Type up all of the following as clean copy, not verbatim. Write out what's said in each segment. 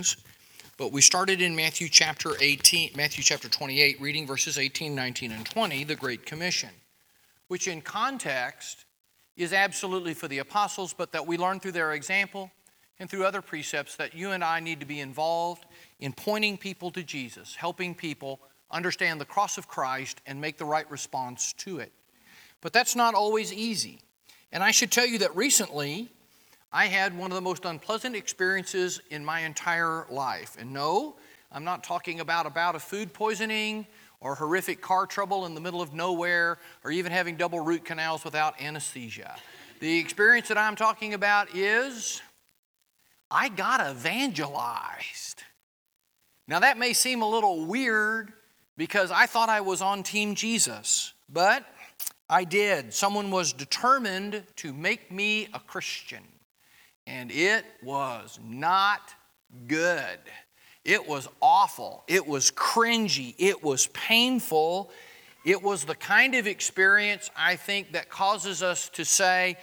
But we started in Matthew chapter 28, reading verses 18, 19, and 20, the Great Commission, which in context is absolutely for the apostles, but that we learn through their example and through other precepts that you and I need to be involved in pointing people to Jesus, helping people understand the cross of Christ and make the right response to it. But that's not always easy. And I should tell you that recently I had one of the most unpleasant experiences in my entire life. And no, I'm not talking about a bout of food poisoning or horrific car trouble in the middle of nowhere or even having double root canals without anesthesia. The experience that I'm talking about is I got evangelized. Now that may seem a little weird because I thought I was on Team Jesus, but I did. Someone was determined to make me a Christian. And it was not good. It was awful. It was cringy. It was painful. It was the kind of experience, I think, that causes us to say,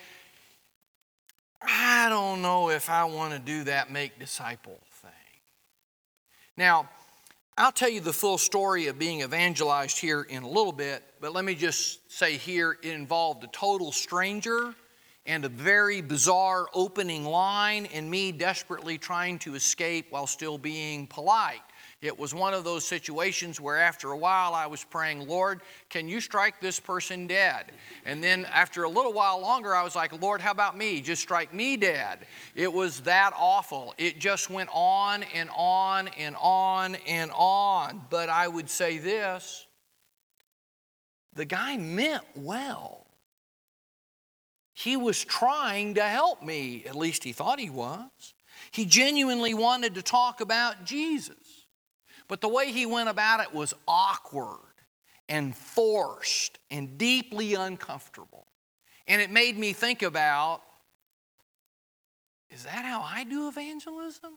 I don't know if I want to do that make disciple thing. Now, I'll tell you the full story of being evangelized here in a little bit, but let me just say here it involved a total stranger and a very bizarre opening line and me desperately trying to escape while still being polite. It was one of those situations where after a while I was praying, Lord, can you strike this person dead? And then after a little while longer, I was like, Lord, how about me? Just strike me dead. It was that awful. It just went on and on and on and on. But I would say this, the guy meant well. He was trying to help me, at least he thought he was. He genuinely wanted to talk about Jesus. But the way he went about it was awkward and forced and deeply uncomfortable. And it made me think about, is that how I do evangelism?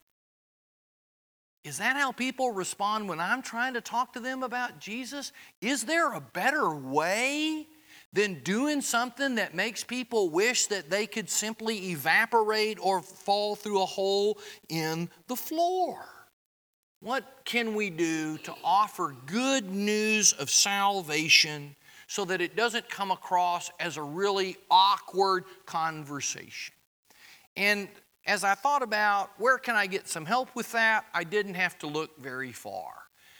Is that how people respond when I'm trying to talk to them about Jesus? Is there a better way than doing something that makes people wish that they could simply evaporate or fall through a hole in the floor? What can we do to offer good news of salvation so that it doesn't come across as a really awkward conversation? And as I thought about where can I get some help with that, I didn't have to look very far.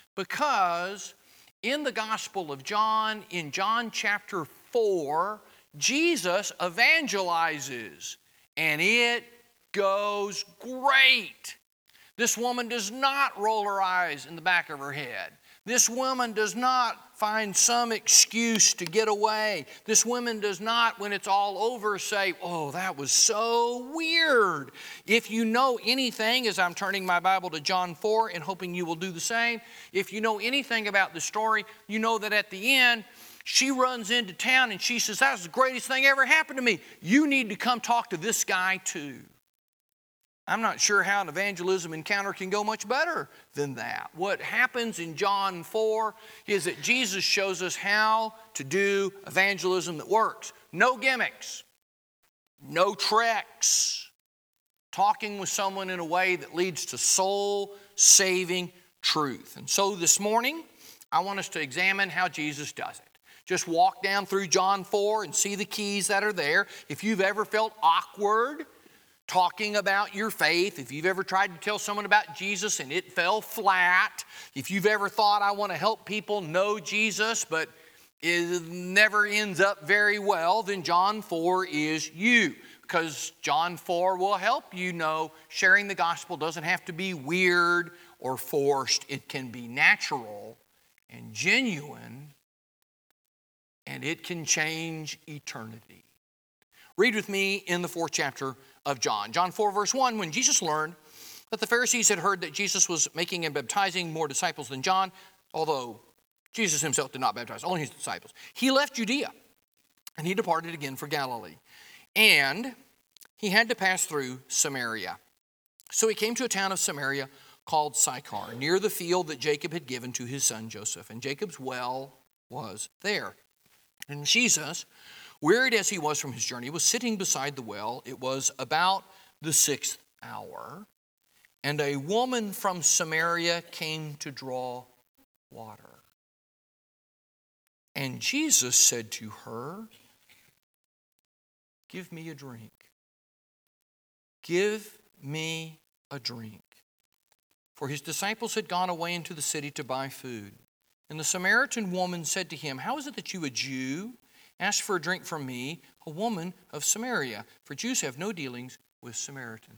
Because in the Gospel of John, in John chapter 4, Jesus evangelizes, and it goes great. This woman does not roll her eyes in the back of her head. This woman does not find some excuse to get away. This woman does not, when it's all over, say, oh, that was so weird. If you know anything, as I'm turning my Bible to John 4 and hoping you will do the same, if you know anything about the story, you know that at the end, she runs into town and she says, that was the greatest thing ever happened to me. You need to come talk to this guy too. I'm not sure how an evangelism encounter can go much better than that. What happens in John 4 is that Jesus shows us how to do evangelism that works. No gimmicks, no tricks. Talking with someone in a way that leads to soul-saving truth. And so this morning, I want us to examine how Jesus does it. Just walk down through John 4 and see the keys that are there. If you've ever felt awkward talking about your faith, if you've ever tried to tell someone about Jesus and it fell flat, if you've ever thought I want to help people know Jesus but it never ends up very well, then John 4 is you. Because John 4 will help you know sharing the gospel doesn't have to be weird or forced. It can be natural and genuine, and it can change eternity. Read with me in the 4th chapter of John. John 4 verse 1, when Jesus learned that the Pharisees had heard that Jesus was making and baptizing more disciples than John, although Jesus himself did not baptize, only his disciples, he left Judea and he departed again for Galilee. And he had to pass through Samaria. So he came to a town of Samaria called Sychar, near the field that Jacob had given to his son Joseph. And Jacob's well was there. And Jesus, wearied as he was from his journey, was sitting beside the well. It was about the 6th hour. and a woman from Samaria came to draw water. And Jesus said to her, give me a drink. Give me a drink. For his disciples had gone away into the city to buy food. And the Samaritan woman said to him, how is it that you, a Jew, ask for a drink from me, a woman of Samaria? For Jews have no dealings with Samaritans.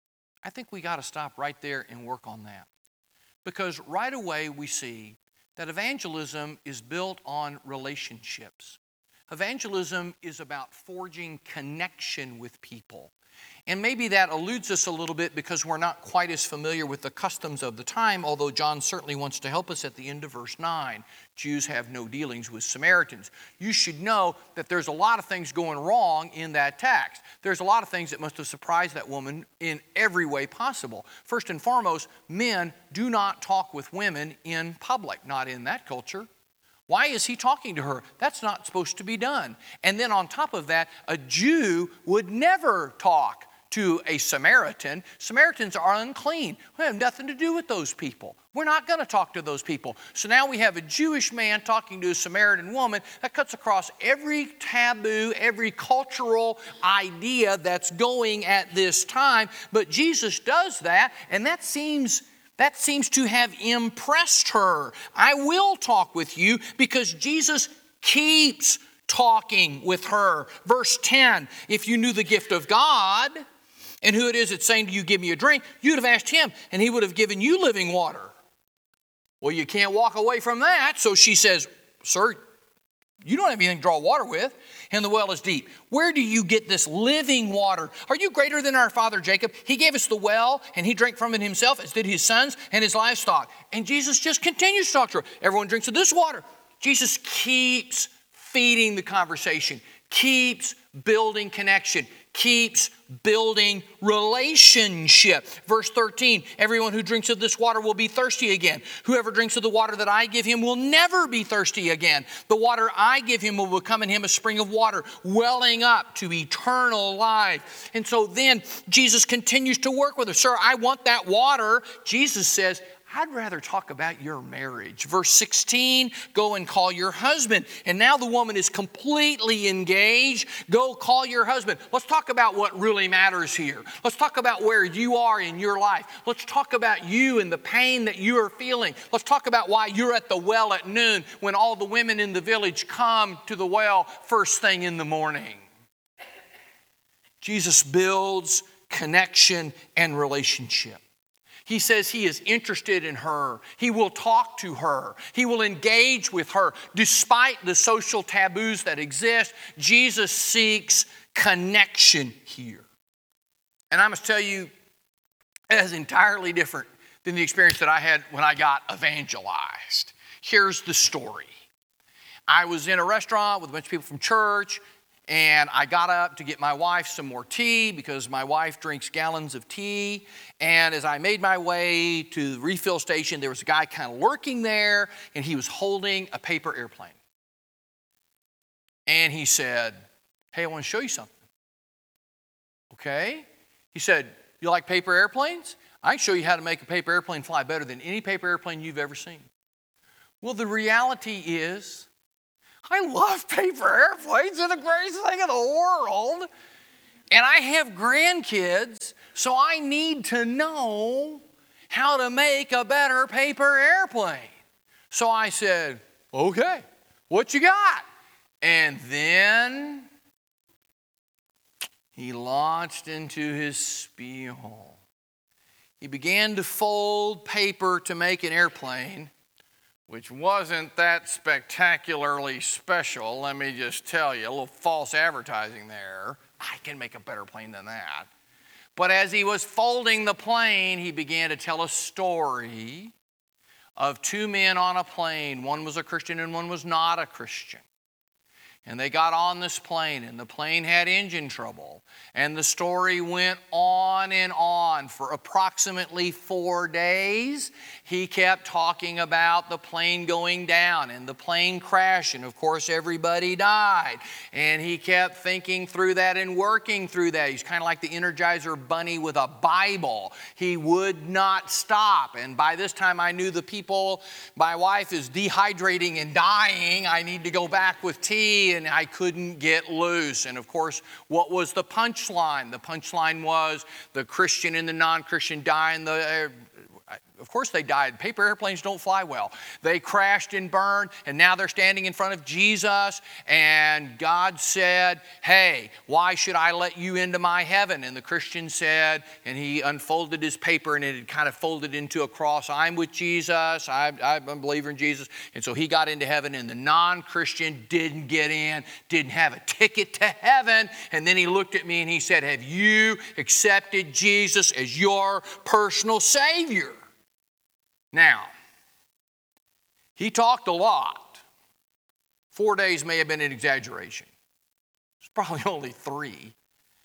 I think we got to stop right there and work on that. Because right away we see that evangelism is built on relationships. Evangelism is about forging connection with people. And maybe that eludes us a little bit because we're not quite as familiar with the customs of the time, although John certainly wants to help us at the end of verse 9. Jews have no dealings with Samaritans. You should know that there's a lot of things going wrong in that text. There's a lot of things that must have surprised that woman in every way possible. First and foremost, men do not talk with women in public, not in that culture. Why is he talking to her? That's not supposed to be done. And then on top of that, a Jew would never talk to a Samaritan. Samaritans are unclean. We have nothing to do with those people. We're not going to talk to those people. So now we have a Jewish man talking to a Samaritan woman. That cuts across every taboo, every cultural idea that's going at this time. But Jesus does that, and that seems to have impressed her. I will talk with you, because Jesus keeps talking with her. Verse 10, if you knew the gift of God and who it is that's saying to you, give me a drink, you'd have asked him and he would have given you living water. Well, you can't walk away from that. So she says, sir, you don't have anything to draw water with, and the well is deep. Where do you get this living water? Are you greater than our father Jacob? He gave us the well, and he drank from it himself, as did his sons and his livestock. And Jesus just continues to talk to her. Everyone drinks of this water. Jesus keeps feeding the conversation, keeps building connection, keeps building relationship. Verse 13, everyone who drinks of this water will be thirsty again. Whoever drinks of the water that I give him will never be thirsty again. The water I give him will become in him a spring of water, welling up to eternal life. And so then Jesus continues to work with her. Sir, I want that water. Jesus says, I'd rather talk about your marriage. Verse 16, go and call your husband. And now the woman is completely engaged. Go call your husband. Let's talk about what really matters here. Let's talk about where you are in your life. Let's talk about you and the pain that you are feeling. Let's talk about why you're at the well at noon when all the women in the village come to the well first thing in the morning. Jesus builds connection and relationship. He says he is interested in her. He will talk to her. He will engage with her. Despite the social taboos that exist, Jesus seeks connection here. And I must tell you, it is entirely different than the experience that I had when I got evangelized. Here's the story. I was in a restaurant with a bunch of people from church, and I got up to get my wife some more tea because my wife drinks gallons of tea. And as I made my way to the refill station, there was a guy kind of lurking there, and he was holding a paper airplane. And he said, hey, I want to show you something. Okay? He said, you like paper airplanes? I can show you how to make a paper airplane fly better than any paper airplane you've ever seen. Well, the reality is, I love paper airplanes. They're the greatest thing in the world. And I have grandkids, so I need to know how to make a better paper airplane. So I said, okay, what you got? And then he launched into his spiel. He began to fold paper to make an airplane, which wasn't that spectacularly special, let me just tell you. A little false advertising there. I can make a better plane than that. But as he was folding the plane, he began to tell a story of two men on a plane. One was a Christian and one was not a Christian. And they got on this plane, and the plane had engine trouble. And the story went on and on for approximately 4 days. He kept talking about the plane going down and the plane crashing. Of course, everybody died. And he kept thinking through that and working through that. He's kind of like the Energizer Bunny with a Bible. He would not stop. And by this time, I knew the people, my wife is dehydrating and dying. I need to go back with tea. And I couldn't get loose. And of course, what was the punchline? The punchline was the Christian and the non-Christian die in the... Of course they died. Paper airplanes don't fly well. They crashed and burned, and now they're standing in front of Jesus, and God said, hey, why should I let you into my heaven? And the Christian said, and he unfolded his paper, and it had kind of folded into a cross. I'm with Jesus. I'm a believer in Jesus. And so he got into heaven, and the non-Christian didn't get in, didn't have a ticket to heaven. And then he looked at me, and he said, have you accepted Jesus as your personal Savior? Now, he talked a lot. 4 days may have been an exaggeration. It's probably only 3.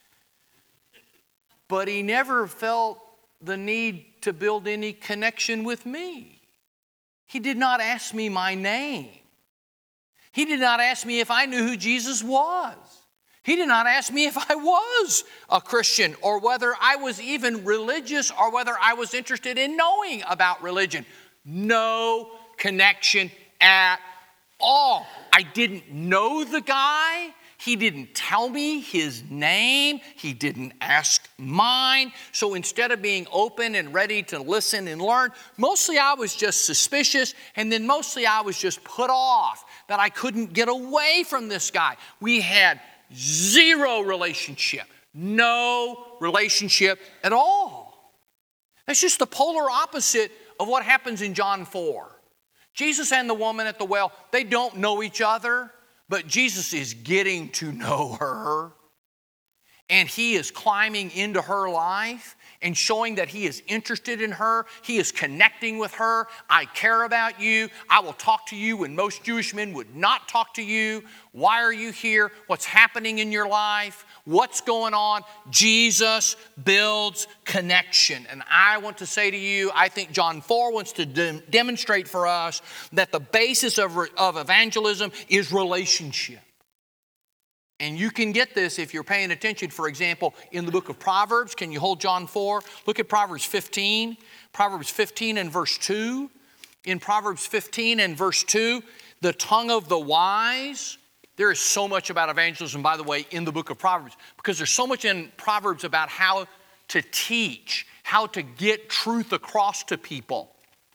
But he never felt the need to build any connection with me. He did not ask me my name. He did not ask me if I knew who Jesus was. He did not ask me if I was a Christian or whether I was even religious or whether I was interested in knowing about religion. No connection at all. I didn't know the guy. He didn't tell me his name. He didn't ask mine. So instead of being open and ready to listen and learn, mostly I was just suspicious, and then mostly I was just put off that I couldn't get away from this guy. We had zero relationship. No relationship at all. That's just the polar opposite of what happens in John 4. Jesus and the woman at the well, they don't know each other, but Jesus is getting to know her. And he is climbing into her life and showing that he is interested in her. He is connecting with her. I care about you. I will talk to you when most Jewish men would not talk to you. Why are you here? What's happening in your life? What's going on? Jesus builds connection. And I want to say to you, I think John 4 wants to demonstrate for us that the basis of evangelism is relationship. And you can get this if you're paying attention, for example, in the book of Proverbs. Can you hold John 4? Look at Proverbs 15. Proverbs 15 and verse 2. In Proverbs 15 and verse 2, the tongue of the wise. There is so much about evangelism, by the way, in the book of Proverbs, because there's so much in Proverbs about how to teach, how to get truth across to people.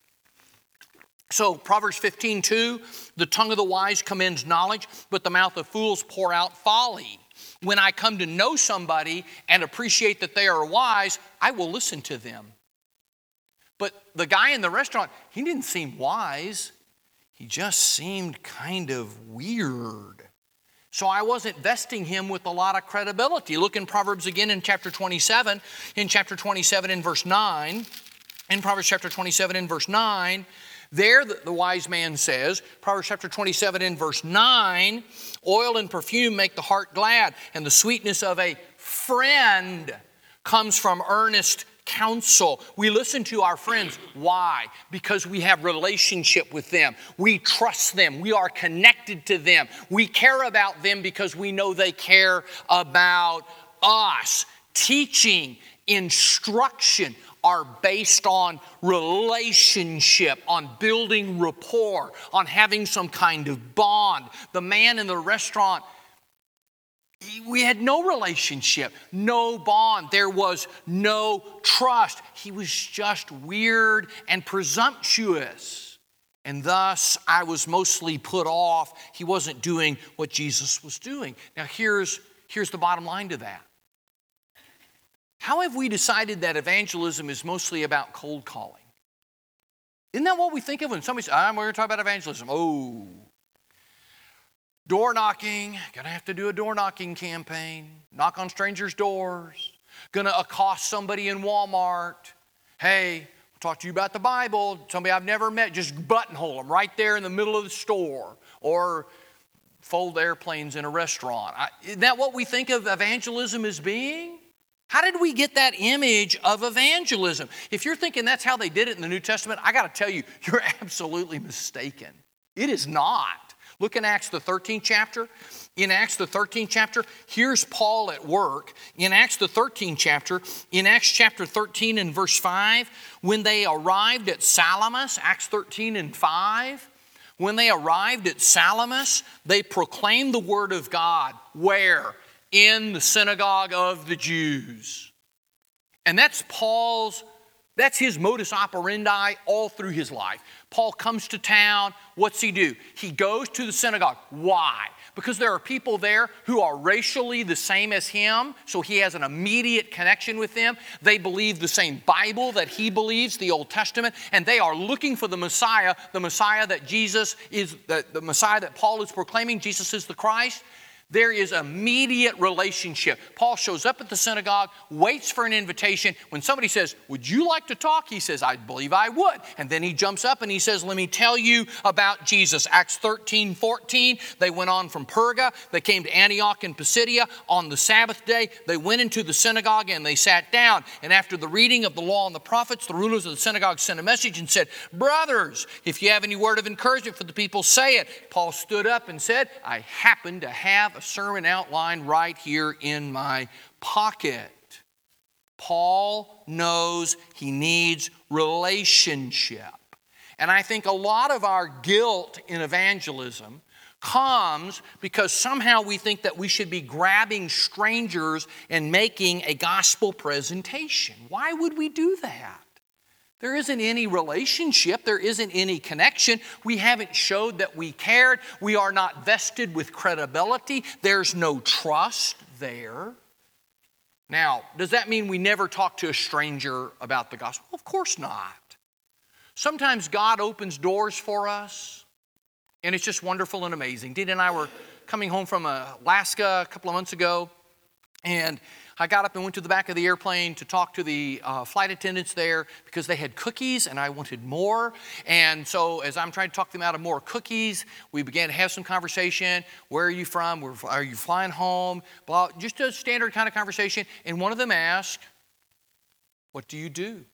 So Proverbs 15:2, the tongue of the wise commends knowledge, but the mouth of fools pour out folly. When I come to know somebody and appreciate that they are wise, I will listen to them. But the guy in the restaurant, he didn't seem wise. He just seemed kind of weird. So I wasn't vesting him with a lot of credibility. Look in Proverbs again in chapter 27. In chapter 27 in verse 9. In Proverbs chapter 27 in verse 9. There, the wise man says, Proverbs chapter 27 in verse 9, oil and perfume make the heart glad, and the sweetness of a friend comes from earnest counsel. We listen to our friends. Why? Because we have relationship with them. We trust them. We are connected to them. We care about them because we know they care about us. Teaching, instruction are based on relationship, on building rapport, on having some kind of bond. The man in the restaurant, we had no relationship, no bond. There was no trust. He was just weird and presumptuous. And thus, I was mostly put off. He wasn't doing what Jesus was doing. Now, here's the bottom line to that. How have we decided that evangelism is mostly about cold calling? Isn't that what we think of when somebody says, we're going to talk about evangelism? Oh, door knocking, going to have to do a door knocking campaign, knock on strangers' doors, going to accost somebody in Walmart. Hey, we'll talk to you about the Bible, somebody I've never met, just buttonhole them right there in the middle of the store. Or fold airplanes in a restaurant. Isn't that what we think of evangelism as being? How did we get that image of evangelism? If you're thinking that's how they did it in the New Testament, I got to tell you, you're absolutely mistaken. It is not. Look in Acts the 13th chapter. In Acts the 13th chapter, here's Paul at work. In Acts the 13th chapter, in Acts chapter 13 and verse 5, when they arrived at Salamis, Acts 13 and 5, when they arrived at Salamis, they proclaimed the word of God. Where? In the synagogue of the Jews. And that's his modus operandi all through his life. Paul comes to town. What's he do? He goes to the synagogue. Why? Because there are people there who are racially the same as him, so he has an immediate connection with them. They believe the same Bible that he believes, the Old Testament, and they are looking for the Messiah that Jesus is, the Messiah that Paul is proclaiming. Jesus is the Christ. There is immediate relationship. Paul shows up at the synagogue, waits for an invitation. When somebody says, would you like to talk? He says, I believe I would. And then he jumps up and he says, let me tell you about Jesus. Acts 13:14, they went on from Perga. They came to Antioch in Pisidia. On the Sabbath day, they went into the synagogue and they sat down. And after the reading of the law and the prophets, the rulers of the synagogue sent a message and said, brothers, if you have any word of encouragement for the people, say it. Paul stood up and said, I happen to have a sermon outline right here in my pocket. Paul knows he needs relationship. And I think a lot of our guilt in evangelism comes because somehow we think that we should be grabbing strangers and making a gospel presentation. Why would we do that? There isn't any relationship. There isn't any connection. We haven't showed that we cared. We are not vested with credibility. There's no trust there. Now, does that mean we never talk to a stranger about the gospel? Of course not. Sometimes God opens doors for us, and it's just wonderful and amazing. Dee and I were coming home from Alaska a couple of months ago, and I got up and went to the back of the airplane to talk to the flight attendants there because they had cookies and I wanted more. And so as I'm trying to talk them out of more cookies, we began to have some conversation. Where are you from? Are you flying home? Blah, just a standard kind of conversation. And one of them asked, what do you do?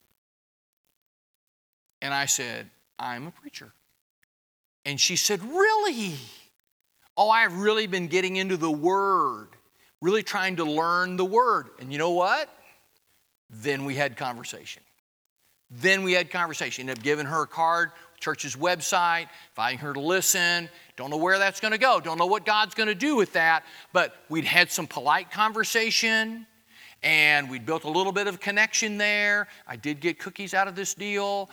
And I said, I'm a preacher. And she said, really? Oh, I've really been getting into the Word. Really trying to learn the Word. And you know what? Then we had conversation. Ended up giving her a card, church's website, inviting her to listen. Don't know where that's going to go. Don't know what God's going to do with that. But we'd had some polite conversation. And we'd built a little bit of connection there. I did get cookies out of this deal.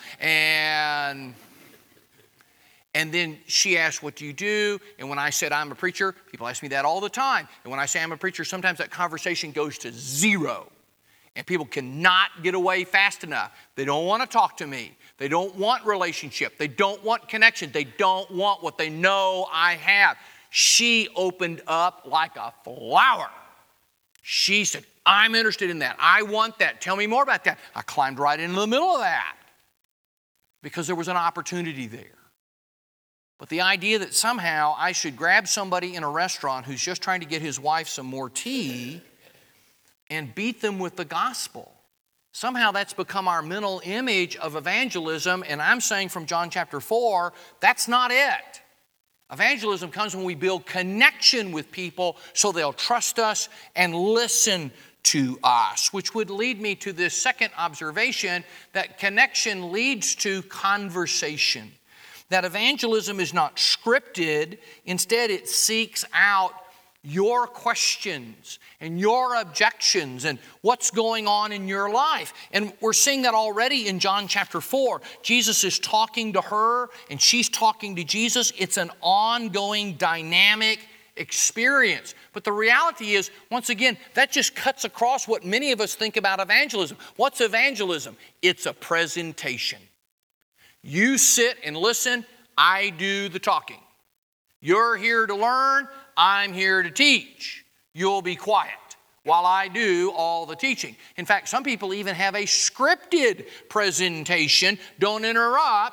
And then she asked, what do you do? And when I said I'm a preacher, people ask me that all the time. And when I say I'm a preacher, sometimes that conversation goes to zero. And people cannot get away fast enough. They don't want to talk to me. They don't want relationship. They don't want connection. They don't want what they know I have. She opened up like a flower. She said, I'm interested in that. I want that. Tell me more about that. I climbed right into the middle of that because there was an opportunity there. But the idea that somehow I should grab somebody in a restaurant who's just trying to get his wife some more tea and beat them with the gospel, somehow that's become our mental image of evangelism. And I'm saying from John chapter 4, that's not it. Evangelism comes when we build connection with people so they'll trust us and listen to us, which would lead me to this second observation, that connection leads to conversation. That evangelism is not scripted. Instead, it seeks out your questions and your objections and what's going on in your life. And we're seeing that already in John chapter 4. Jesus is talking to her and she's talking to Jesus. It's an ongoing, dynamic experience. But the reality is, once again, that just cuts across what many of us think about evangelism. What's evangelism? It's a presentation. You sit and listen, I do the talking. You're here to learn, I'm here to teach. You'll be quiet while I do all the teaching. In fact, some people even have a scripted presentation. Don't interrupt,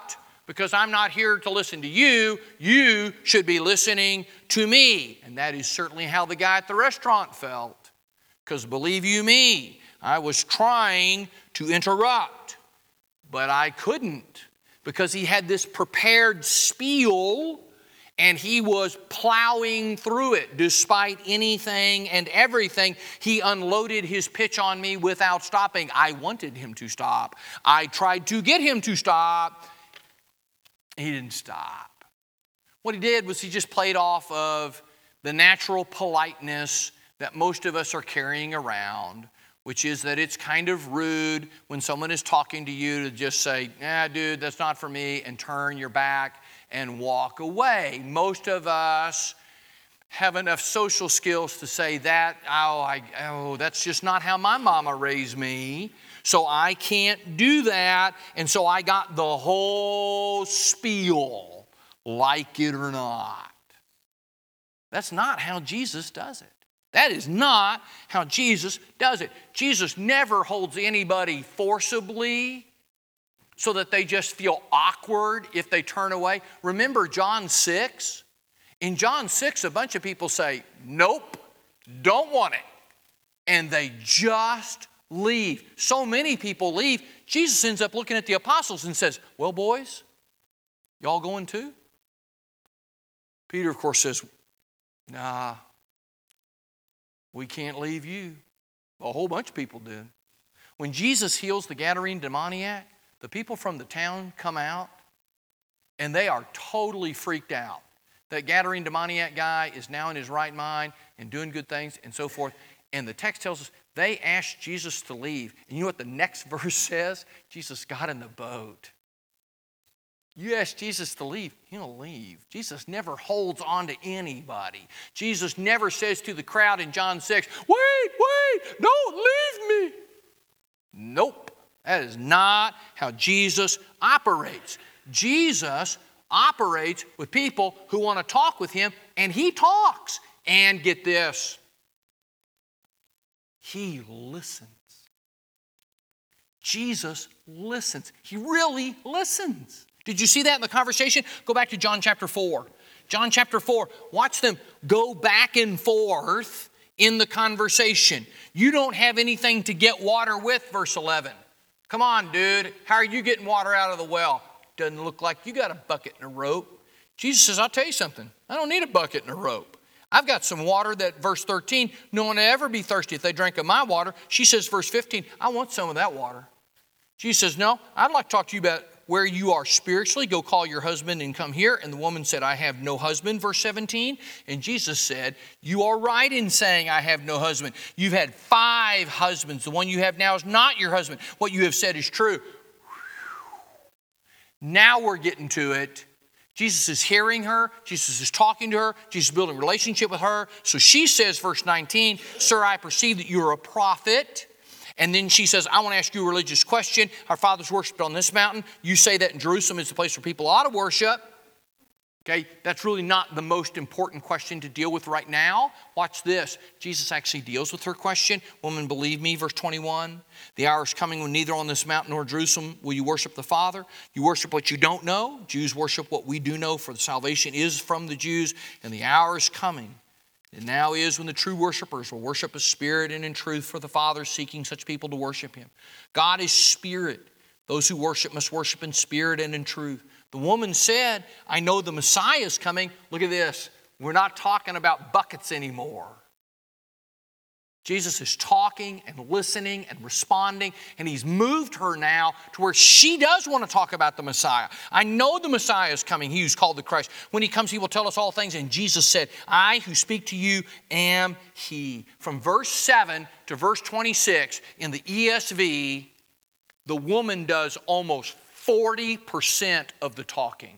because I'm not here to listen to you. You should be listening to me. And that is certainly how the guy at the restaurant felt. Because believe you me, I was trying to interrupt, but I couldn't, because he had this prepared spiel and he was plowing through it despite anything and everything. He unloaded his pitch on me without stopping. I wanted him to stop. I tried to get him to stop. He didn't stop. What he did was he just played off of the natural politeness that most of us are carrying around, which is that it's kind of rude when someone is talking to you to just say, dude, that's not for me, and turn your back and walk away. Most of us have enough social skills to say that, that's just not how my mama raised me, so I can't do that, and so I got the whole spiel, like it or not. That's not how Jesus does it. That is not how Jesus does it. Jesus never holds anybody forcibly so that they just feel awkward if they turn away. Remember John 6? In John 6, a bunch of people say, nope, don't want it. And they just leave. So many people leave. Jesus ends up looking at the apostles and says, well, boys, y'all going too? Peter, of course, says, nah, we can't leave you. A whole bunch of people did. When Jesus heals the Gadarene demoniac, the people from the town come out and they are totally freaked out. That Gadarene demoniac guy is now in his right mind and doing good things and so forth. And the text tells us they asked Jesus to leave. And you know what the next verse says? Jesus got in the boat. You ask Jesus to leave, he'll leave. Jesus never holds on to anybody. Jesus never says to the crowd in John 6, wait, don't leave me. Nope, that is not how Jesus operates. Jesus operates with people who want to talk with him, and he talks. And get this, he listens. Jesus listens. He really listens. Did you see that in the conversation? Go back to John chapter 4. John chapter 4. Watch them go back and forth in the conversation. You don't have anything to get water with, verse 11. Come on, dude. How are you getting water out of the well? Doesn't look like you got a bucket and a rope. Jesus says, I'll tell you something. I don't need a bucket and a rope. I've got some water that, verse 13, no one will ever be thirsty if they drink of my water. She says, verse 15, I want some of that water. Jesus says, no, I'd like to talk to you about where you are spiritually. Go call your husband and come here. And the woman said, I have no husband, verse 17. And Jesus said, you are right in saying I have no husband. You've had 5 husbands. The one you have now is not your husband. What you have said is true. Now we're getting to it. Jesus is hearing her. Jesus is talking to her. Jesus is building a relationship with her. So she says, verse 19, sir, I perceive that you're a prophet. And then she says, I want to ask you a religious question. Our fathers worshiped on this mountain. You say that in Jerusalem is the place where people ought to worship. Okay, that's really not the most important question to deal with right now. Watch this. Jesus actually deals with her question. Woman, believe me, verse 21. The hour is coming when neither on this mountain nor Jerusalem will you worship the Father. You worship what you don't know. Jews worship what we do know, for the salvation is from the Jews. And the hour is coming. And now is when the true worshipers will worship in spirit and in truth, for the Father is seeking such people to worship him. God is spirit. Those who worship must worship in spirit and in truth. The woman said, I know the Messiah is coming. Look at this. We're not talking about buckets anymore. Jesus is talking and listening and responding, and he's moved her now to where she does want to talk about the Messiah. I know the Messiah is coming, he who's called the Christ. When he comes, he will tell us all things. And Jesus said, I who speak to you am he. From verse 7 to verse 26 in the ESV, the woman does almost 40% of the talking.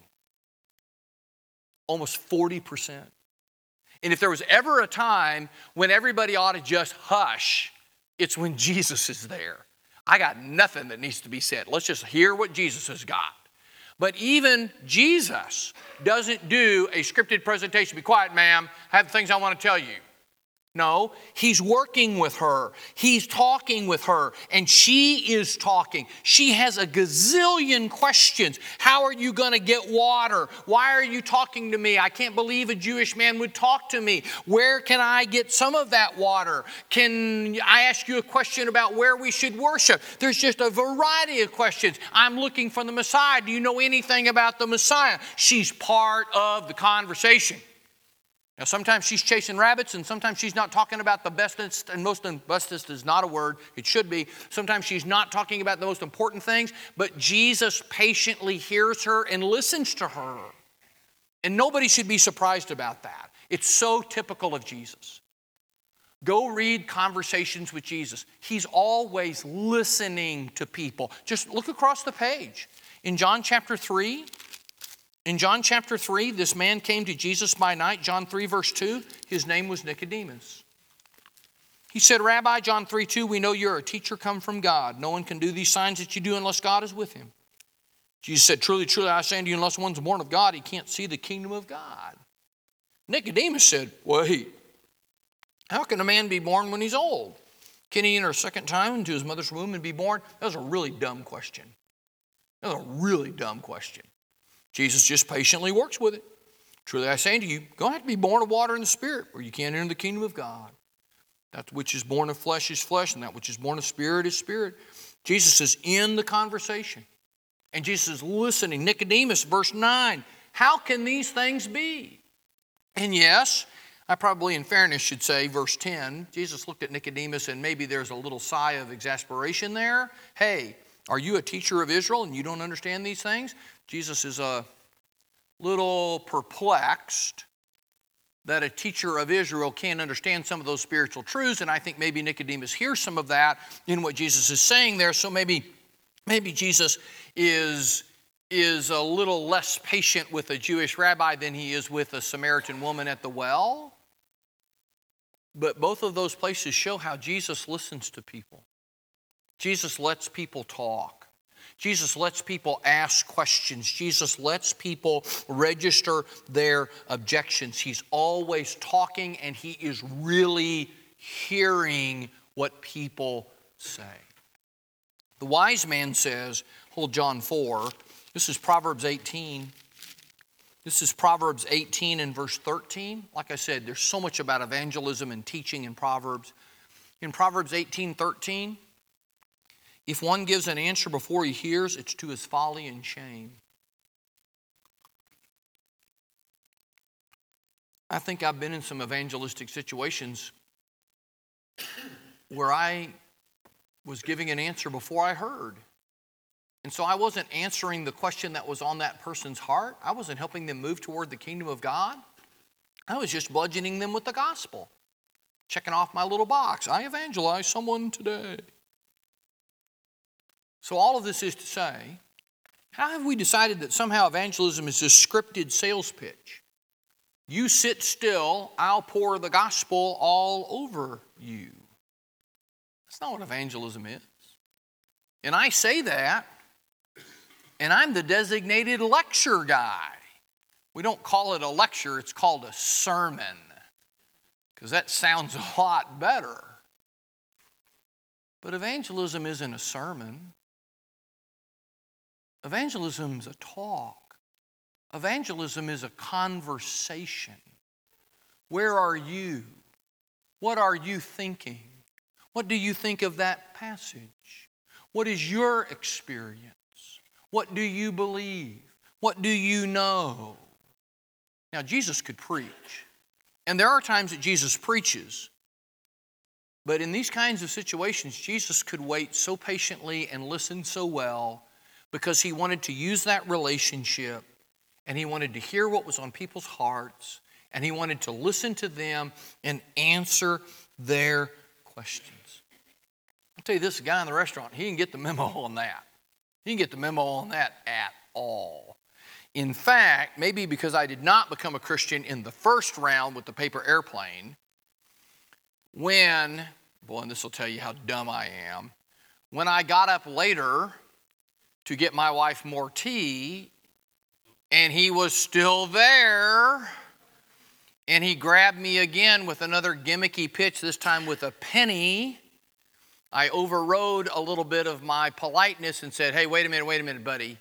Almost 40%. And if there was ever a time when everybody ought to just hush, it's when Jesus is there. I got nothing that needs to be said. Let's just hear what Jesus has got. But even Jesus doesn't do a scripted presentation. Be quiet, ma'am. I have things I want to tell you. No, he's working with her. He's talking with her, and she is talking. She has a gazillion questions. How are you going to get water? Why are you talking to me? I can't believe a Jewish man would talk to me. Where can I get some of that water? Can I ask you a question about where we should worship? There's just a variety of questions. I'm looking for the Messiah. Do you know anything about the Messiah? She's part of the conversation. Now, sometimes she's chasing rabbits, and sometimes she's not talking about the bestest, and bestest is not a word, it should be. Sometimes she's not talking about the most important things, but Jesus patiently hears her and listens to her. And nobody should be surprised about that. It's so typical of Jesus. Go read Conversations with Jesus. He's always listening to people. Just look across the page. In John chapter 3, this man came to Jesus by night. John 3, verse 2, his name was Nicodemus. He said, Rabbi, John 3:2, we know you're a teacher come from God. No one can do these signs that you do unless God is with him. Jesus said, truly, truly, I say unto you, unless one's born of God, he can't see the kingdom of God. Nicodemus said, wait, how can a man be born when he's old? Can he enter a second time into his mother's womb and be born? That was a really dumb question. Jesus just patiently works with it. Truly I say to you, you're going to have to be born of water and the Spirit, or you can't enter the kingdom of God. That which is born of flesh is flesh, and that which is born of spirit is spirit. Jesus is in the conversation, and Jesus is listening. Nicodemus, verse 9, how can these things be? And yes, I probably in fairness should say, verse 10, Jesus looked at Nicodemus, and maybe there's a little sigh of exasperation there. Hey, are you a teacher of Israel and you don't understand these things? Jesus is a little perplexed that a teacher of Israel can't understand some of those spiritual truths, and I think maybe Nicodemus hears some of that in what Jesus is saying there, so maybe Jesus is a little less patient with a Jewish rabbi than he is with a Samaritan woman at the well. But both of those places show how Jesus listens to people. Jesus lets people talk. Jesus lets people ask questions. Jesus lets people register their objections. He's always talking, and he is really hearing what people say. The wise man says, hold John 4, this is Proverbs 18. This is Proverbs 18 and verse 13. Like I said, there's so much about evangelism and teaching in Proverbs. In Proverbs 18:13, if one gives an answer before he hears, it's to his folly and shame. I think I've been in some evangelistic situations where I was giving an answer before I heard. And so I wasn't answering the question that was on that person's heart. I wasn't helping them move toward the kingdom of God. I was just bludgeoning them with the gospel, checking off my little box. I evangelized someone today. So all of this is to say, how have we decided that somehow evangelism is a scripted sales pitch? You sit still, I'll pour the gospel all over you. That's not what evangelism is. And I say that, and I'm the designated lecture guy. We don't call it a lecture, it's called a sermon, because that sounds a lot better. But evangelism isn't a sermon. Evangelism is a talk. Evangelism is a conversation. Where are you? What are you thinking? What do you think of that passage? What is your experience? What do you believe? What do you know? Now, Jesus could preach. And there are times that Jesus preaches. But in these kinds of situations, Jesus could wait so patiently and listen so well because he wanted to use that relationship, and he wanted to hear what was on people's hearts, and he wanted to listen to them and answer their questions. I'll tell you this, the guy in the restaurant, he didn't get the memo on that. He didn't get the memo on that at all. In fact, maybe because I did not become a Christian in the first round with the paper airplane, and this will tell you how dumb I am, when I got up later to get my wife more tea, and he was still there, And he grabbed me again with another gimmicky pitch, this time with a penny. I overrode a little bit of my politeness and said, hey, wait a minute, buddy.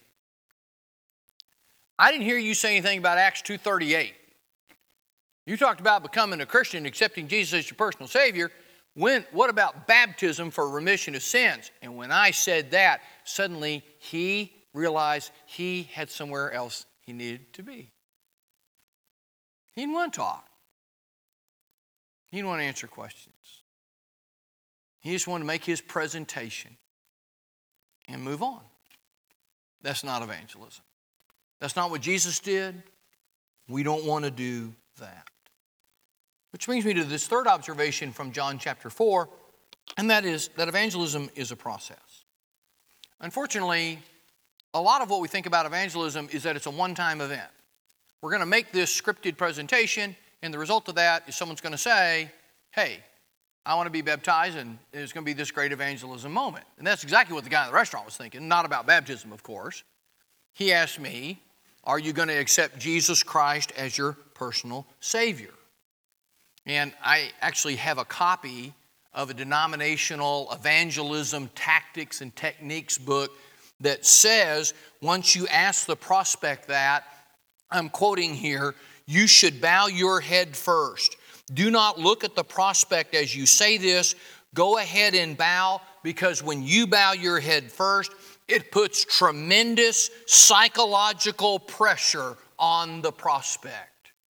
I didn't hear you say anything about Acts 2:38. You talked about becoming a Christian, accepting Jesus as your personal Savior. What about baptism for remission of sins? And when I said that, suddenly he realized he had somewhere else he needed to be. He didn't want to talk. He didn't want to answer questions. He just wanted to make his presentation and move on. That's not evangelism. That's not what Jesus did. We don't want to do that. Which brings me to this third observation from John chapter 4, and that is that evangelism is a process. Unfortunately, a lot of what we think about evangelism is that it's a one-time event. We're going to make this scripted presentation, and the result of that is someone's going to say, hey, I want to be baptized, and there's going to be this great evangelism moment. And that's exactly what the guy in the restaurant was thinking, not about baptism, of course. He asked me, are you going to accept Jesus Christ as your personal Savior? And I actually have a copy of a denominational evangelism tactics and techniques book that says once you ask the prospect that, I'm quoting here, you should bow your head first. Do not look at the prospect as you say this. Go ahead and bow, because when you bow your head first, it puts tremendous psychological pressure on the prospect.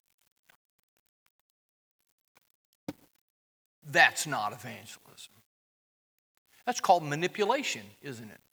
That's not evangelism. That's called manipulation, isn't it?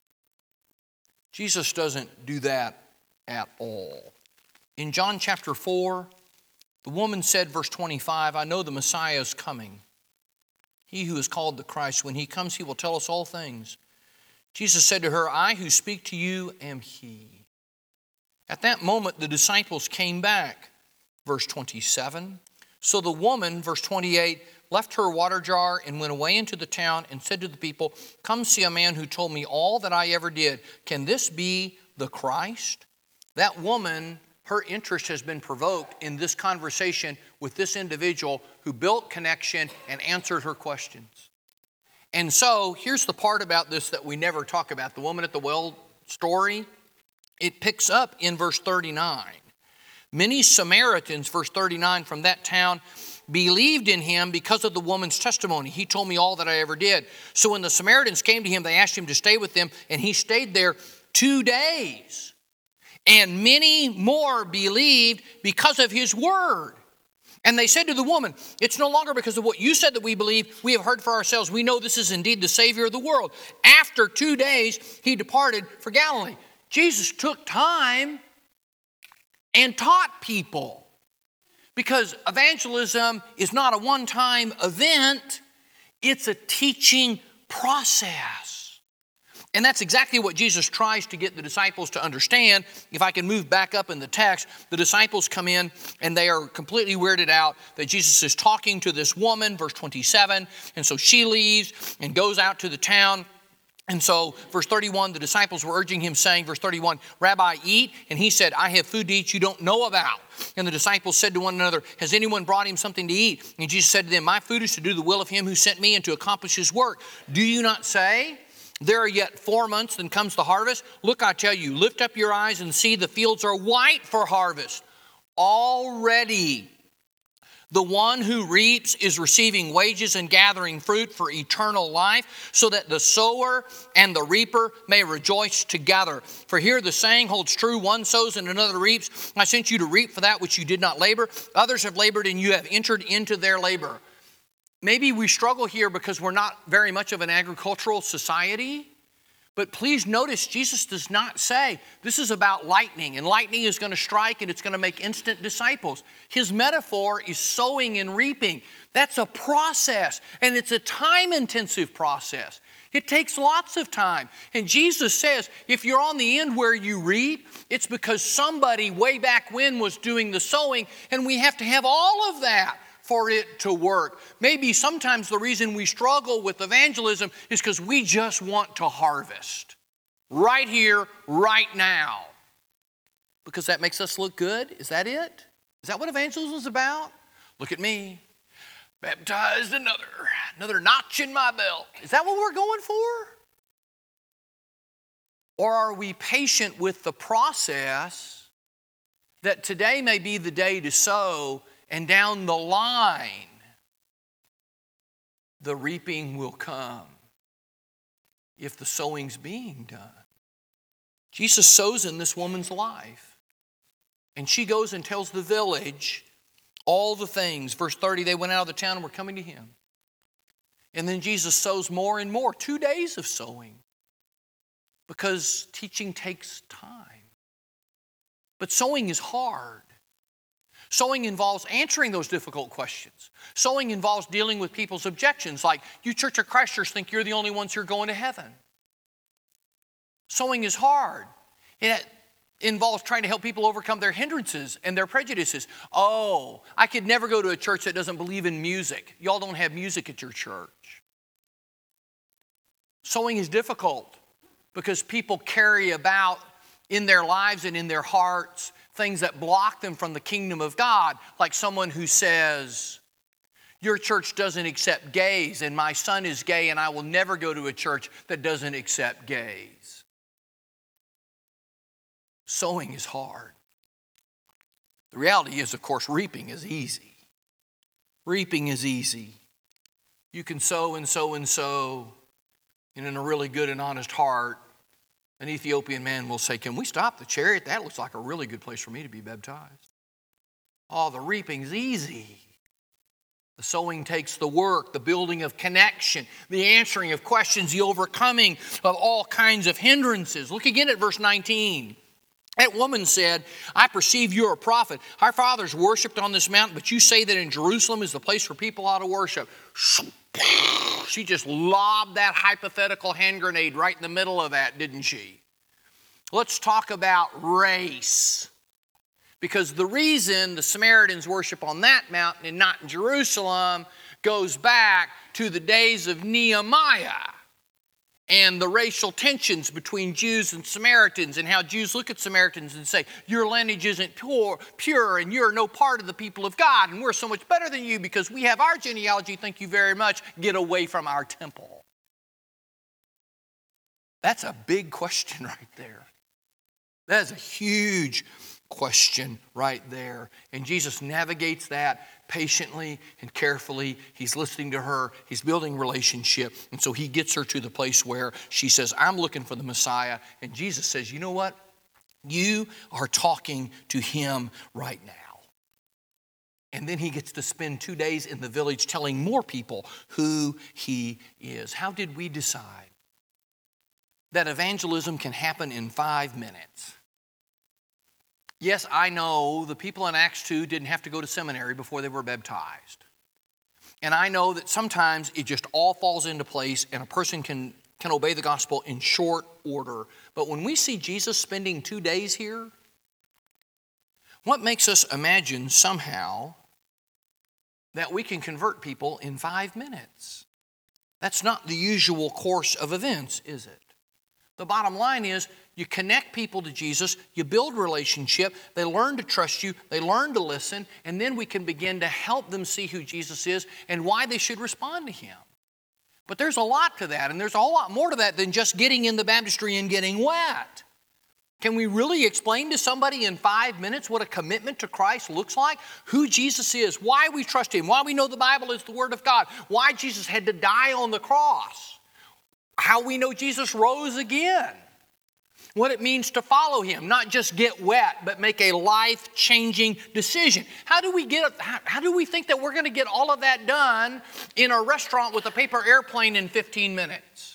Jesus doesn't do that at all. In John chapter 4, the woman said, verse 25, I know the Messiah is coming. He who is called the Christ. When he comes, he will tell us all things. Jesus said to her, I who speak to you am he. At that moment, the disciples came back. Verse 27. So the woman, verse 28, left her water jar and went away into the town and said to the people, come see a man who told me all that I ever did. Can this be the Christ? That woman, her interest has been provoked in this conversation with this individual who built connection and answered her questions. And so here's the part about this that we never talk about. The woman at the well story, it picks up in verse 39. Many Samaritans, verse 39, from that town believed in him because of the woman's testimony. He told me all that I ever did. So when the Samaritans came to him, they asked him to stay with them, and he stayed there 2 days. And many more believed because of his word. And they said to the woman, it's no longer because of what you said that we believe. We have heard for ourselves. We know this is indeed the Savior of the world. After 2 days, he departed for Galilee. Jesus took time and taught people. Because evangelism is not a one-time event. It's a teaching process. And that's exactly what Jesus tries to get the disciples to understand. If I can move back up in the text, the disciples come in and they are completely weirded out that Jesus is talking to this woman, verse 27. And so she leaves and goes out to the town. And so, verse 31, the disciples were urging him, saying, verse 31, Rabbi, eat. And he said, I have food to eat you don't know about. And the disciples said to one another, has anyone brought him something to eat? And Jesus said to them, my food is to do the will of him who sent me and to accomplish his work. Do you not say, there are yet 4 months, then comes the harvest? Look, I tell you, lift up your eyes and see the fields are white for harvest. Already the one who reaps is receiving wages and gathering fruit for eternal life, so that the sower and the reaper may rejoice together. For here the saying holds true, one sows and another reaps. I sent you to reap for that which you did not labor. Others have labored and you have entered into their labor. Maybe we struggle here because we're not very much of an agricultural society. But please notice, Jesus does not say this is about lightning, and lightning is going to strike and it's going to make instant disciples. His metaphor is sowing and reaping. That's a process, and it's a time-intensive process. It takes lots of time. And Jesus says, if you're on the end where you reap, it's because somebody way back when was doing the sowing, and we have to have all of that for it to work. Maybe sometimes the reason we struggle with evangelism is because we just want to harvest right here, right now. Because that makes us look good? Is that it? Is that what evangelism is about? Look at me. Baptized another notch in my belt. Is that what we're going for? Or are we patient with the process that today may be the day to sow, and down the line, the reaping will come if the sowing's being done? Jesus sows in this woman's life, and she goes and tells the village all the things. Verse 30, they went out of the town and were coming to him. And then Jesus sows more and more. 2 days of sowing, because teaching takes time. But sowing is hard. Sowing involves answering those difficult questions. Sowing involves dealing with people's objections, like, you Church of Christers think you're the only ones who are going to heaven. Sowing is hard. It involves trying to help people overcome their hindrances and their prejudices. Oh, I could never go to a church that doesn't believe in music. Y'all don't have music at your church. Sowing is difficult because people carry about in their lives and in their hearts things that block them from the kingdom of God, like someone who says, your church doesn't accept gays, and my son is gay, and I will never go to a church that doesn't accept gays. Sowing is hard. The reality is, of course, reaping is easy. Reaping is easy. You can sow and sow and sow, and in a really good and honest heart, an Ethiopian man will say, can we stop the chariot? That looks like a really good place for me to be baptized. Oh, the reaping's easy. The sowing takes the work, the building of connection, the answering of questions, the overcoming of all kinds of hindrances. Look again at verse 19. That woman said, I perceive you're a prophet. Our fathers worshipped on this mountain, but you say that in Jerusalem is the place where people ought to worship. She just lobbed that hypothetical hand grenade right in the middle of that, didn't she? Let's talk about race. Because the reason the Samaritans worship on that mountain and not in Jerusalem goes back to the days of Nehemiah and the racial tensions between Jews and Samaritans, and how Jews look at Samaritans and say, your lineage isn't pure, and you're no part of the people of God, and we're so much better than you because we have our genealogy, thank you very much, get away from our temple. That's a big question right there. That is a huge question right there. And Jesus navigates that patiently and carefully. He's listening to her. He's building relationship. And so he gets her to the place where she says, I'm looking for the Messiah. And Jesus says, you know what? You are talking to him right now. And then he gets to spend 2 days in the village telling more people who he is. How did we decide that evangelism can happen in 5 minutes? Yes, I know the people in Acts 2 didn't have to go to seminary before they were baptized. And I know that sometimes it just all falls into place and a person can obey the gospel in short order. But when we see Jesus spending 2 days here, what makes us imagine somehow that we can convert people in 5 minutes? That's not the usual course of events, is it? The bottom line is, you connect people to Jesus, you build relationship, they learn to trust you, they learn to listen, and then we can begin to help them see who Jesus is and why they should respond to him. But there's a lot to that, and there's a whole lot more to that than just getting in the baptistry and getting wet. Can we really explain to somebody in 5 minutes what a commitment to Christ looks like? Who Jesus is, why we trust him, why we know the Bible is the Word of God, why Jesus had to die on the cross, how we know Jesus rose again, what it means to follow him, not just get wet, but make a life-changing decision. How do we think that we're going to get all of that done in a restaurant with a paper airplane in 15 minutes?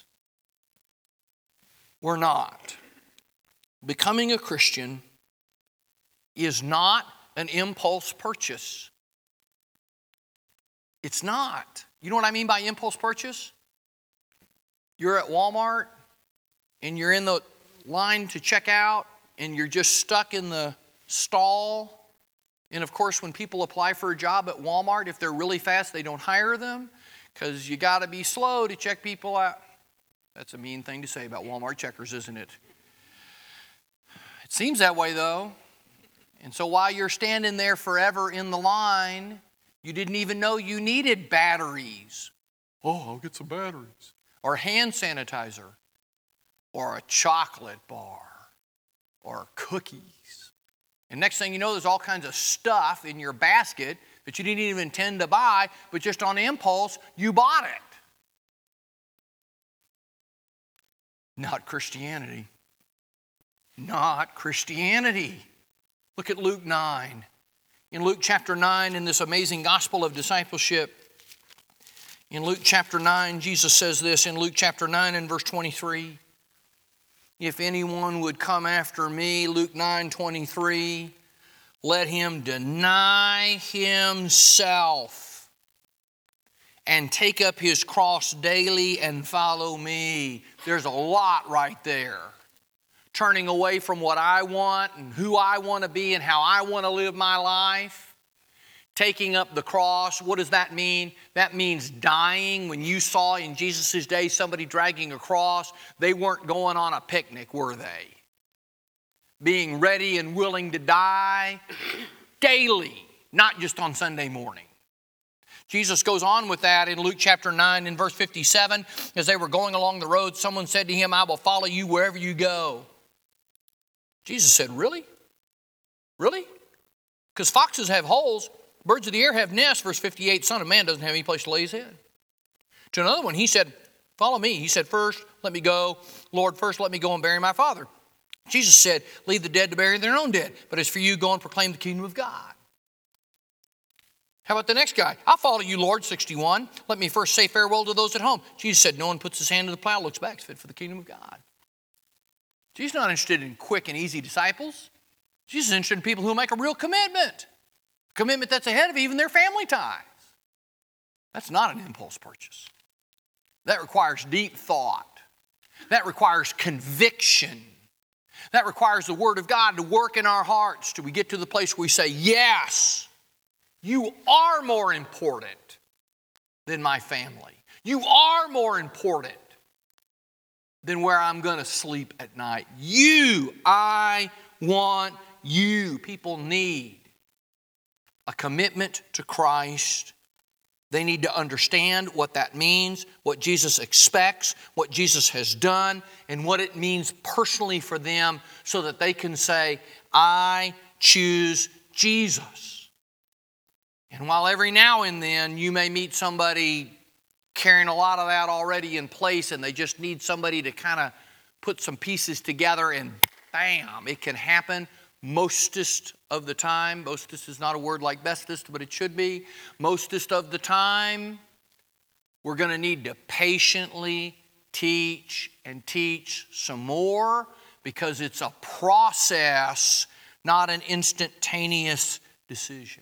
We're not. Becoming a Christian is not an impulse purchase. It's not. You know what I mean by impulse purchase? You're at Walmart and you're in the line to check out and you're just stuck in the stall. And of course, when people apply for a job at Walmart, if they're really fast, they don't hire them because you got to be slow to check people out. That's a mean thing to say about Walmart checkers, isn't it? It seems that way though. And so while you're standing there forever in the line, You didn't even know you needed batteries. Oh, I'll get some batteries. Or hand sanitizer. Or a chocolate bar. Or cookies. And next thing you know, there's all kinds of stuff in your basket that you didn't even intend to buy, but just on impulse, you bought it. Not Christianity. Not Christianity. Look at Luke 9. In Luke chapter 9, in this amazing gospel of discipleship, in Luke chapter 9, Jesus says this in Luke chapter 9 and verse 23. If anyone would come after me, Luke 9:23, let him deny himself and take up his cross daily and follow me. There's a lot right there. Turning away from what I want and who I want to be and how I want to live my life. Taking up the cross, what does that mean? That means dying. When you saw in Jesus' day somebody dragging a cross, they weren't going on a picnic, were they? Being ready and willing to die daily, not just on Sunday morning. Jesus goes on with that in Luke chapter 9 in verse 57. As they were going along the road, someone said to him, I will follow you wherever you go. Jesus said, really? Really? Because foxes have holes. Birds of the air have nests, verse 58, Son of Man doesn't have any place to lay his head. To another one, he said, follow me. He said, first, let me go. Lord, first let me go and bury my father. Jesus said, leave the dead to bury their own dead. But as for you, go and proclaim the kingdom of God. How about the next guy? I'll follow you, Lord, 61. Let me first say farewell to those at home. Jesus said, no one puts his hand to the plow, looks back, is fit for the kingdom of God. Jesus is not interested in quick and easy disciples. Jesus is interested in people who make a real commitment. Commitment that's ahead of even their family ties. That's not an impulse purchase. That requires deep thought. That requires conviction. That requires the Word of God to work in our hearts till we get to the place where we say, yes, you are more important than my family. You are more important than where I'm going to sleep at night. I want you. People need a commitment to Christ. They need to understand what that means, what Jesus expects, what Jesus has done, and what it means personally for them so that they can say, I choose Jesus. And while every now and then you may meet somebody carrying a lot of that already in place and they just need somebody to kind of put some pieces together and bam, it can happen. Mostest of the time, mostest is not a word like bestest, but it should be. Mostest of the time, we're going to need to patiently teach and teach some more because it's a process, not an instantaneous decision.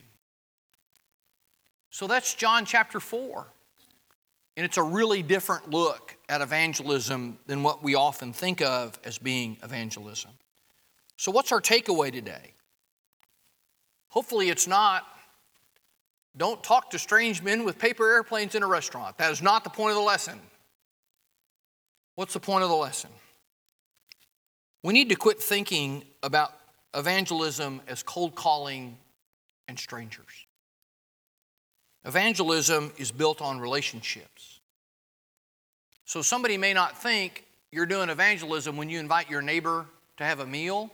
So that's John chapter 4. And it's a really different look at evangelism than what we often think of as being evangelism. So what's our takeaway today? Hopefully it's not, don't talk to strange men with paper airplanes in a restaurant. That is not the point of the lesson. What's the point of the lesson? We need to quit thinking about evangelism as cold calling and strangers. Evangelism is built on relationships. So somebody may not think you're doing evangelism when you invite your neighbor to have a meal,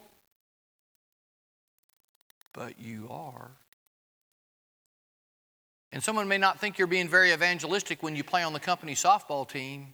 but you are. And someone may not think you're being very evangelistic when you play on the company softball team,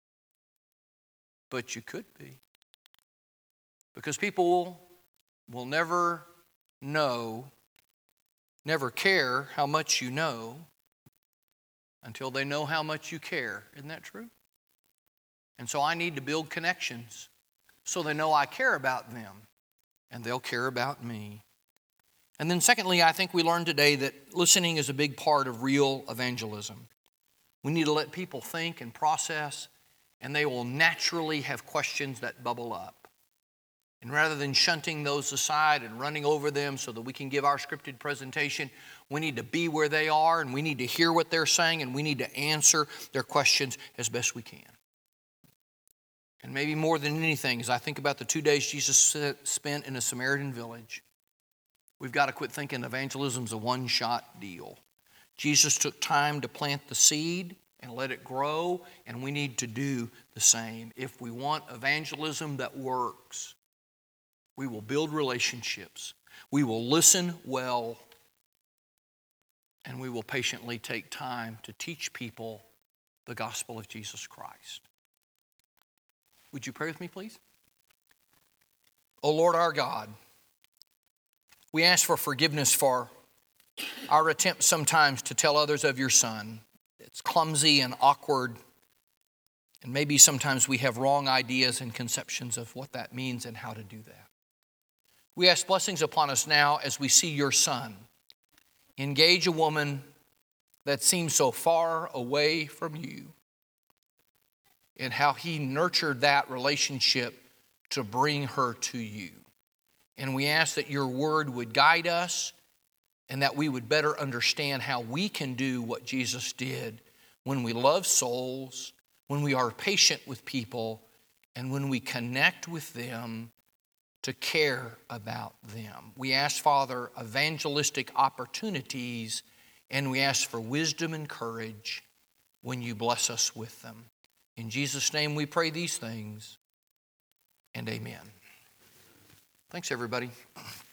but you could be. Because people will never know, never care how much you know until they know how much you care. Isn't that true? And so I need to build connections so they know I care about them and they'll care about me. And then secondly, I think we learned today that listening is a big part of real evangelism. We need to let people think and process, and they will naturally have questions that bubble up. And rather than shunting those aside and running over them so that we can give our scripted presentation, we need to be where they are, and we need to hear what they're saying, and we need to answer their questions as best we can. And maybe more than anything, as I think about the 2 days Jesus spent in a Samaritan village, we've got to quit thinking evangelism's a one-shot deal. Jesus took time to plant the seed and let it grow, and we need to do the same. If we want evangelism that works, we will build relationships, we will listen well, and we will patiently take time to teach people the gospel of Jesus Christ. Would you pray with me, please? O Lord our God, we ask for forgiveness for our attempt sometimes to tell others of your Son. It's clumsy and awkward, and maybe sometimes we have wrong ideas and conceptions of what that means and how to do that. We ask blessings upon us now as we see your Son engage a woman that seems so far away from you, and how he nurtured that relationship to bring her to you. And we ask that your word would guide us and that we would better understand how we can do what Jesus did when we love souls, when we are patient with people, and when we connect with them to care about them. We ask, Father, evangelistic opportunities, and we ask for wisdom and courage when you bless us with them. In Jesus' name we pray these things, and amen. Thanks, everybody.